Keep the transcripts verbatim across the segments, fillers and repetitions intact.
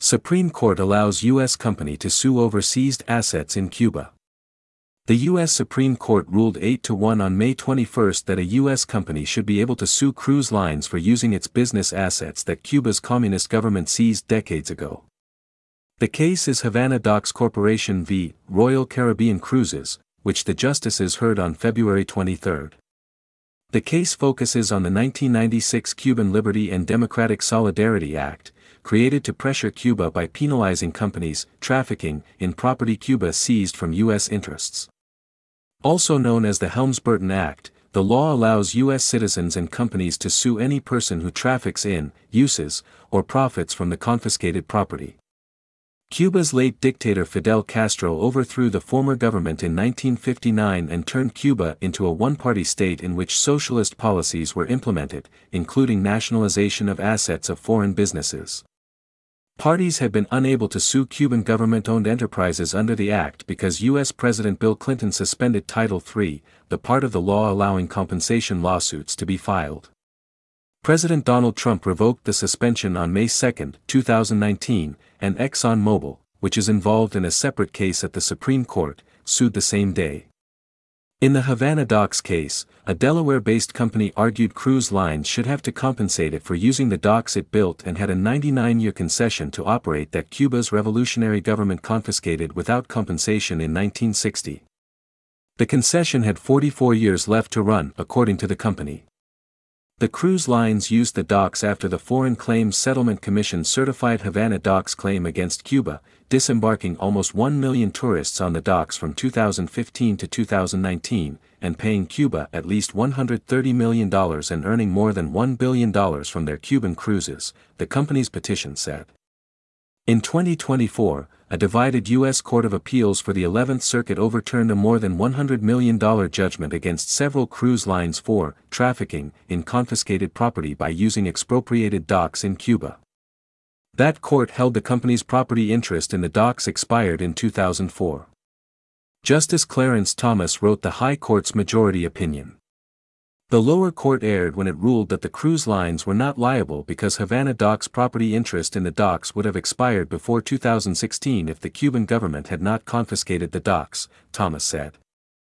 Supreme Court allows U S company to sue over seized assets in Cuba. The U S Supreme Court ruled eight to one on May twenty-first that a U S company should be able to sue cruise lines for using its business assets that Cuba's communist government seized decades ago. The case is Havana Docks Corporation v. Royal Caribbean Cruises, which the justices heard on February twenty-third. The case focuses on the nineteen ninety-six Cuban Liberty and Democratic Solidarity Act, created to pressure Cuba by penalizing companies trafficking in property Cuba seized from U S interests. Also known as the Helms-Burton Act, the law allows U S citizens and companies to sue any person who traffics in, uses, or profits from the confiscated property. Cuba's late dictator Fidel Castro overthrew the former government in nineteen fifty-nine and turned Cuba into a one-party state in which socialist policies were implemented, including nationalization of assets of foreign businesses. Parties had been unable to sue Cuban government-owned enterprises under the act because U S President Bill Clinton suspended Title three, the part of the law allowing compensation lawsuits to be filed. President Donald Trump revoked the suspension on May second, two thousand nineteen, and ExxonMobil, which is involved in a separate case at the Supreme Court, sued the same day. In the Havana Docks case, a Delaware-based company argued cruise lines should have to compensate it for using the docks it built and had a ninety-nine year concession to operate that Cuba's revolutionary government confiscated without compensation in nineteen sixty. The concession had forty-four years left to run, according to the company. The cruise lines used the docks after the Foreign Claims Settlement Commission certified Havana Docks' claim against Cuba, disembarking almost one million tourists on the docks from two thousand fifteen to two thousand nineteen, and paying Cuba at least one hundred thirty million dollars and earning more than one billion dollars from their Cuban cruises, the company's petition said. In twenty twenty-four, a divided U S Court of Appeals for the eleventh Circuit overturned a more than one hundred million dollars judgment against several cruise lines for trafficking in confiscated property by using expropriated docks in Cuba. That court held the company's property interest in the docks expired in two thousand four. Justice Clarence Thomas wrote the High Court's majority opinion. The lower court erred when it ruled that the cruise lines were not liable because Havana Docks' property interest in the docks would have expired before two thousand sixteen if the Cuban government had not confiscated the docks, Thomas said.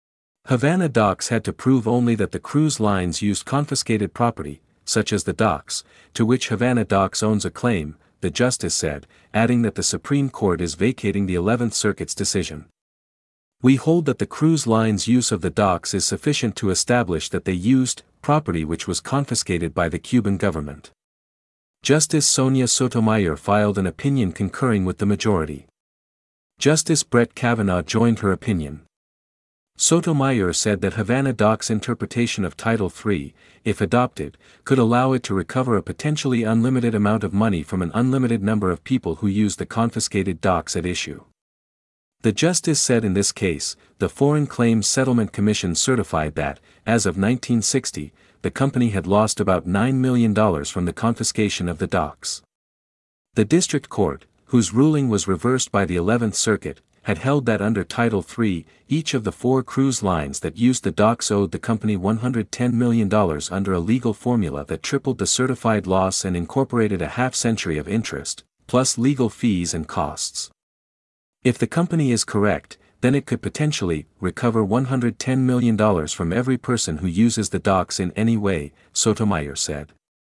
Havana Docks had to prove only that the cruise lines used confiscated property, such as the docks, to which Havana Docks owns a claim, the justice said, adding that the Supreme Court is vacating the eleventh Circuit's decision. We hold that the cruise line's use of the docks is sufficient to establish that they used property which was confiscated by the Cuban government. Justice Sonia Sotomayor filed an opinion concurring with the majority. Justice Brett Kavanaugh joined her opinion. Sotomayor said that Havana Docks' interpretation of Title three, if adopted, could allow it to recover a potentially unlimited amount of money from an unlimited number of people who use the confiscated docks at issue. The justice said in this case, the Foreign Claims Settlement Commission certified that, as of nineteen sixty, the company had lost about nine million dollars from the confiscation of the docks. The district court, whose ruling was reversed by the eleventh Circuit, had held that under Title three, each of the four cruise lines that used the docks owed the company one hundred ten million dollars under a legal formula that tripled the certified loss and incorporated a half-century of interest, plus legal fees and costs. If the company is correct, then it could potentially recover one hundred ten million dollars from every person who uses the docks in any way, Sotomayor said.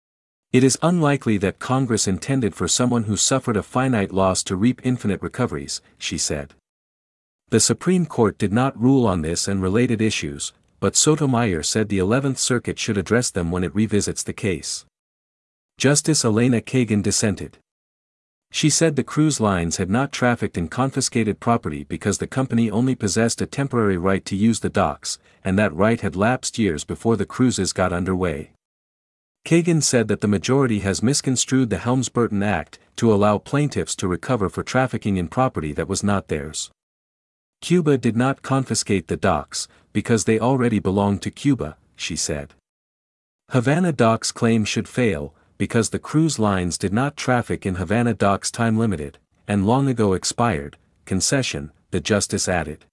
It is unlikely that Congress intended for someone who suffered a finite loss to reap infinite recoveries, she said. The Supreme Court did not rule on this and related issues, but Sotomayor said the eleventh Circuit should address them when it revisits the case. Justice Elena Kagan dissented. She said the cruise lines had not trafficked in confiscated property because the company only possessed a temporary right to use the docks, and that right had lapsed years before the cruises got underway. Kagan said that the majority has misconstrued the Helms-Burton Act to allow plaintiffs to recover for trafficking in property that was not theirs. Cuba did not confiscate the docks, because they already belonged to Cuba, she said. Havana Docks' claim should fail, because the cruise lines did not traffic in Havana Docks' time-limited, and long ago expired, concession, the justice added.